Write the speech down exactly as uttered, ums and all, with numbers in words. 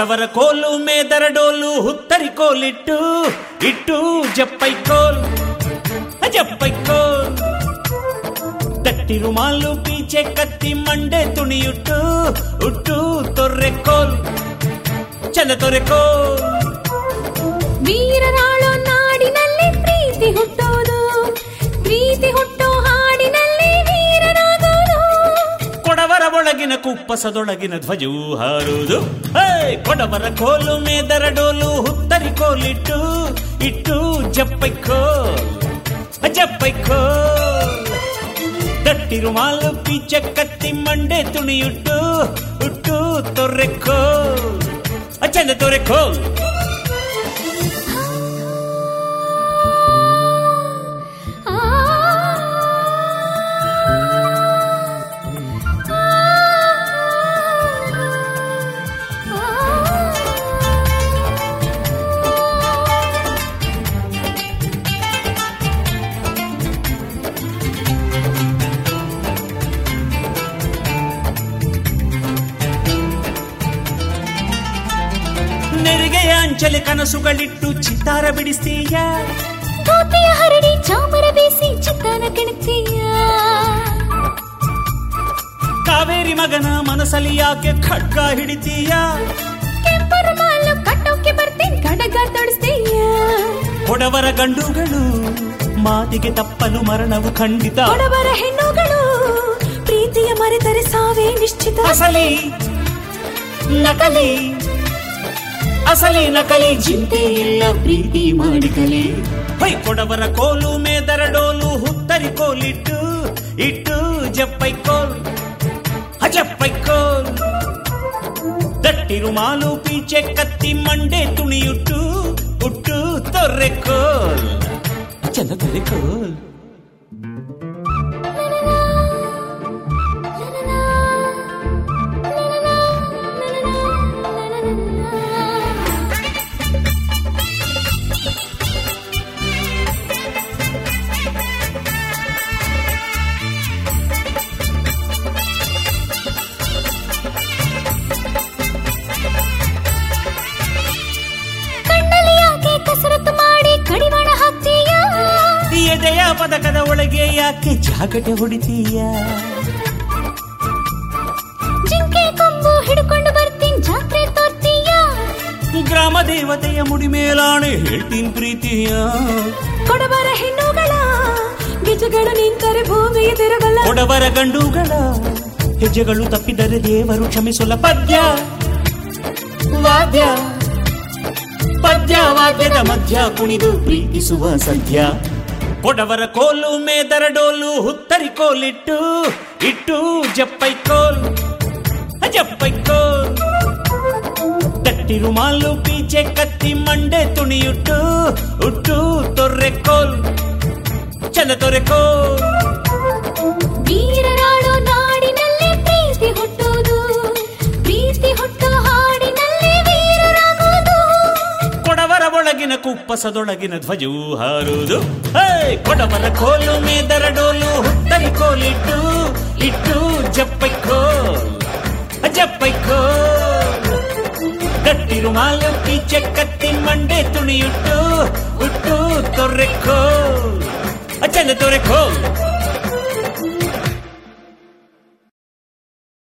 ಕೊಡವರ ಕೋಲು ಮೇದರ ಡೋಲು ಹುತ್ತರಿ ಕೋಲಿಟ್ಟು ಇಟ್ಟು ಜಪ್ಪೈ ಕೋಲ್ ಜಪ್ಪೈ ಕೋಲ್ ದಟ್ಟಿ ರುಮಾಲು ಪೀಚೆ ಕತ್ತಿ ಮಂಡೆ ತುಣಿಯುಟ್ಟು ಉಟ್ಟು ತೊರ್ರೆ ಕೋಲ್ ಚಂದ ತೊರೆ ಕೋಲ್ ವೀರರಾಳೋ ನಾಡಿನಲ್ಲಿ ಪ್ರೀತಿ ಹುಟ್ಟೋದು ಪ್ರೀತಿ ಹುಟ್ಟೋ ಹಾಡಿನಲ್ಲಿ ವೀರರಾಗೋದು ಕೊಡವರ ಒಳಗಿನ ಕುಪ್ಪಸದೊಳಗಿನ ಧ್ವಜವು ಹಾರುವುದು ಕೊಡವರ ಕೋಲು ಮೇದರ ಡೋಲು ಹುತ್ತರಿ ಕೋಲಿಟ್ಟು ಇಟ್ಟು ಜಪ್ಪೈ ಕೋಲ್ ಜಪ್ಪೈ ಕೋಲ್ ದಟ್ಟಿ ರುಮಾಲು ಪೀಚೆ ಕತ್ತಿ ಮಂಡೆ ತುಣಿಯುಟ್ಟು ಉಟ್ಟು ತೊರ್ರೆ ಕೋಲ್ ಚಂದ ತೊರೆ ಕೋಲ್ ನೆರಿಗೆಯ ಅಂಚಲೆ ಕನಸುಗಳಿಟ್ಟು ಚಿತ್ತಾರ ಬಿಡಿಸ್ತೀಯ ಗೋಪಿಯ ಹರಡಿ ಚಾಮರ ಬೇಸಿ ಚಿತ್ತಾನ ಕೆಣಕ್ತೀಯ ಕಾವೇರಿ ಮಗನ ಮನಸಲಿ ಯಾಕೆ ಖಡ್ಗ ಹಿಡಿತೀಯ ಕೆಂಪರ ಮಾಲು ಕಟ್ಟೋಕೆ ಬರ್ತೀನಿ ಕಡಗ ತೊಡಿಸ್ತೀಯ ಕೊಡವರ ಗಂಡುಗಳು ಮಾತಿಗೆ ತಪ್ಪಲು ಮರಣವು ಖಂಡಿತ ಕೊಡವರ ಹೆಣ್ಣುಗಳು ಪ್ರೀತಿಯ ಮರೆತರೆ ಸಾವೇ ನಿಶ್ಚಿತ ಅಸಲಿ ನಕಲಿ ಅಸಲಿ ನಕಲಿ ಚಿಂತೆ ಇಲ್ಲ ಪ್ರೀತಿ ಮಾಡಿಕಲಿ ಹೈ ಕೊಡವರ ಕೋಲು ಮೇದರ ಡೋಲು ಹುತ್ತರಿ ಕೋಲಿಟ್ಟು ಇಟ್ಟು ಜಪ್ಪೈ ಕೋಲ್ ಜಪ್ಪೈ ಕೋಲ್ ದಟ್ಟಿ ರುಮಾಲು ಪೀಚೆ ಕತ್ತಿ ಮಂಡೆ ತುಣಿಯುಟ್ಟು ಉಟ್ಟು ತೊರ್ರೆ ಕೋಲ್ ಚಂದ ತೊರೆ ಕೋಲ್ ಎದೆಯ ಪದಕದ ಒಳಗೆ ಯಾಕೆ ಜಾಗಟೆ ಹೊಡಿತೀಯ ಜಿಂಕೆ ಕೊಂಬು ಹಿಡ್ಕೊಂಡು ಬರ್ತೀನಿ ಜಾತ್ರೆ ತೋರ್ತೀಯ ಗ್ರಾಮ ದೇವತೆಯ ಮುಡಿ ಮೇಲಾಣೆ ಹೇಳ್ತೀನಿ ಪ್ರೀತಿಯ ಕೊಡವರ ಹೆಣ್ಣುಗಳ ಗೆಜೆಗಳು ನಿಂತರೆ ಭೂಮಿ ತಿರುಗಲ್ಲ ಕೊಡವರ ಗಂಡುಗಳ ಹೆಜ್ಜೆಗಳು ತಪ್ಪಿದರೆ ದೇವರು ಕ್ಷಮಿಸಲ್ಲ ಪದ್ಯ ವಾದ್ಯ ಪದ್ಯ ವಾದ್ಯದ ಮಧ್ಯ ಕುಣಿದು ಪ್ರೀತಿಸುವ ಸದ್ಯ ಕೊಡವರ ಕೋಲು ಮೇದರ ಡೋಲು ಹುತ್ತರಿ ಕೋಲಿಟ್ಟು ಇಟ್ಟು ಜಪ್ಪೈ ಕೋಲ್ ಜಪ್ಪೈ ಕೋಲ್ ದಟ್ಟಿ ರುಮಾಲು ಪೀಚೆ ಕತ್ತಿ ಮಂಡೆ ತುಣಿಯುಟ್ಟು ಉಟ್ಟು ತೊರ್ರೆ ಕೋಲ್ ಚಂದ ತೊರೆ ಕೋಲ್ ವೀರರಾಳೋ ನಾಡಿನಲ್ಲಿ ಪ್ರೀತಿ ಹುಟ್ಟೋದು ಪ್ರೀತಿ ಹುಟ್ಟೋ ಹಾಡಿನಲ್ಲಿ ವೀರರಾಗೋದು ಕೊಡವರ ಒಳಗಿನ ಕುಪ್ಪಸದೊಳಗಿನ ಧ್ವಜವು ಹಾರುವುದು ಕೊಡವರ ಕೋಲು ಮೇದರ ಡೋಲು ಹುತ್ತರಿ ಕೋಲಿಟ್ಟು ಇಟ್ಟು ಜಪ್ಪೈ ಕೋಲ್ ಜಪ್ಪೈ ಕೋಲ್ ದಟ್ಟಿ ರುಮಾಲು ಪೀಚೆ ಕತ್ತಿ ಮಂಡೆ ತುಣಿಯುಟ್ಟು ಉಟ್ಟು ತೊರ್ರೆ ಕೋಲ್ ಚಂದ ತೊರೆ ಕೋಲ್